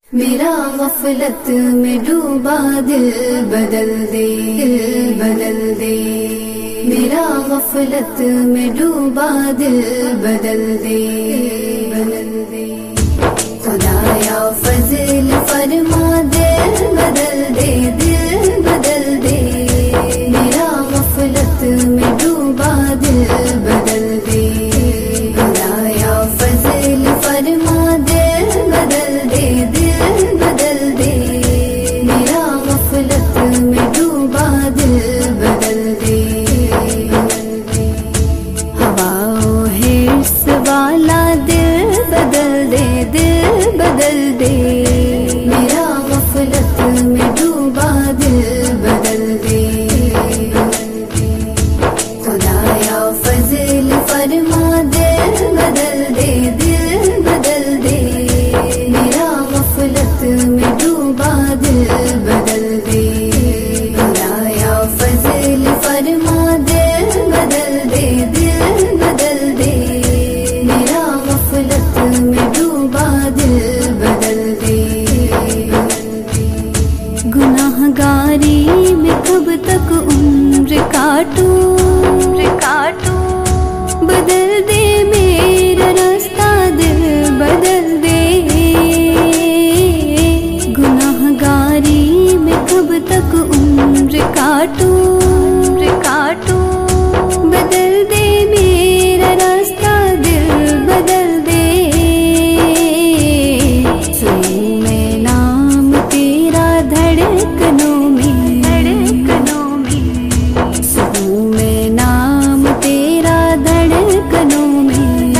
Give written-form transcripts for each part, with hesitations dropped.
मेरा गफलत में डूबा दिल बदल दे, बदल दे। मेरा गफलत में डूबा दिल बदल दे, बदल दे। खुदाया फज़ल फरमा दिल बदल दे, दिल बदल दे। मेरा गफलत में डूबा दिल बदल दे। खुदाया फज़ल फरमा दिल बदल दे, दिल बदल दे। मेरा गफलत में डूबा दिल बदल दे, हवाओं हिर्स वाला दिल बदल दे, दिल बदल दे। मेरा गफलत में डूबा दिल बदल दे। खुदाया फज़ल फरमा दिल बदल दे, दिल बदल दे। मेरा गफलत में डूबा दिल बदल दे। खुदाया फज़ल फरमा दिल बदल दे, दिल बदल दे। मेरा गफलत में डूबा दिल बदल दे। गुनाहगारी में कब तक उम्र काटूं, बदल दे मेरा रास्ता, दिल बदल दे। गुनाहगारी में कब तक उम्र काटूं, बदल दे मेरा रास्ता, दिल बदल दे। सुनूं मैं नाम तेरा धड़कनों में, सुनूं मैं नाम तेरा धड़कनों में।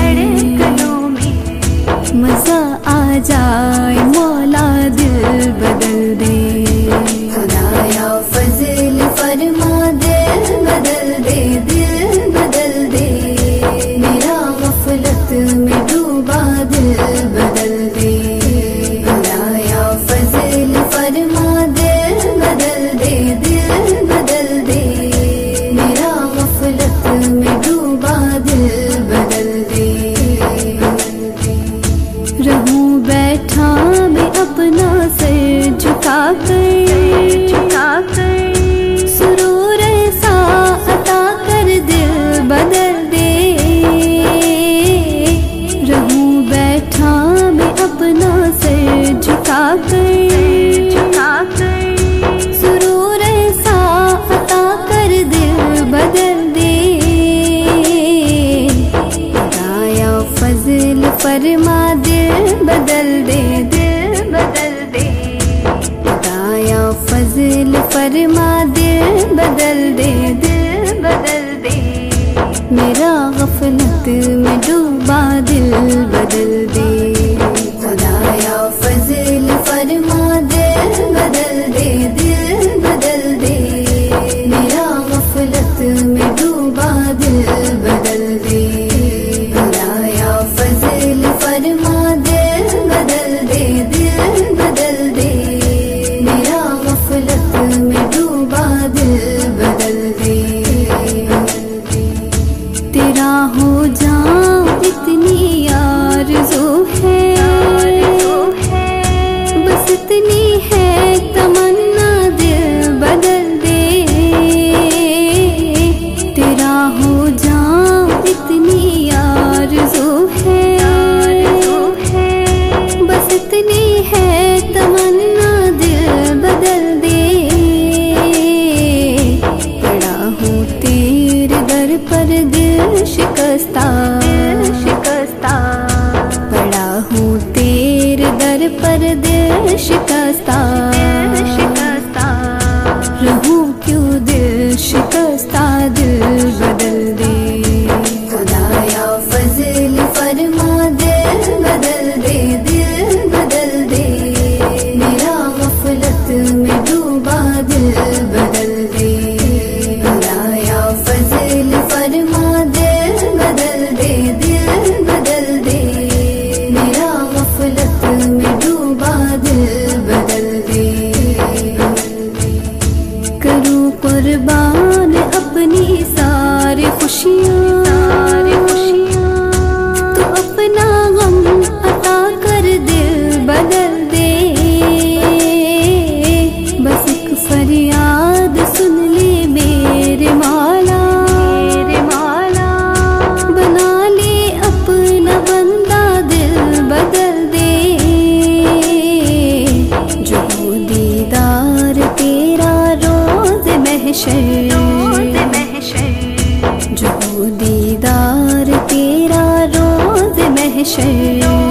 मजा आ जाए मौला, दिल बदल दे। खुदाया फज़ल फरमा दिल बदल दे, दिल बदल दे। मेरा गफलत में डूबा दिल बदल दे। खुदाया फज़ल फरमा दिल बदल दे, दिल बदल दे। मेरा गफलत में डूबा दिल बदल दे। रहूं बैठा मैं अपना सर झुका कर, सुरूर सा अता कर, दिल बदल दे। रहूं बैठा मैं अपना सर झुका कर, सुरूर सा अता कर, दिल बदल दे। खुदाया फज़ल फरमा दिल बदल दे, दिल बदल दे। खुदाया फज़ल फरमा दिल बदल दे, दिल बदल दे। मेरा गफलत में डूबा दिल बदल दे। खुदाया फज़ल फरमा दिल बदल दे, दिल बदल दे। मेरा गफलत में डूबा दिल बदल दे। खुदाया फज़ल फरमा दिल बदल दे, दिल बदल दे। मेरा गफलत में डूबा दिल बदल दे। तेरा हो जाऊं इतनी आरज़ू है, बस इतनी है तमन्ना, दिल बदल दे। तेरा हो जाऊं इतनी आरज़ू है, बस इतनी है तमन्ना, दिल बदल दे। पड़ा हूँ तेरे दर पर दिल शिकस्ता, पड़ा हूँ तेरे दर पर दिल शिकस्ता। रहूं क्यों दिल शिकस्ता, दिल बदल दे। खुदाया फज़ल फरमा दिल बदल दे, दिल बदल दे। मेरा गफलत में डूबा दिल बदल दे। खुदाया फज़ल फरमा दिल बदल दे, दिल बदल दे। मेरा गफलत में डूबा दिल शर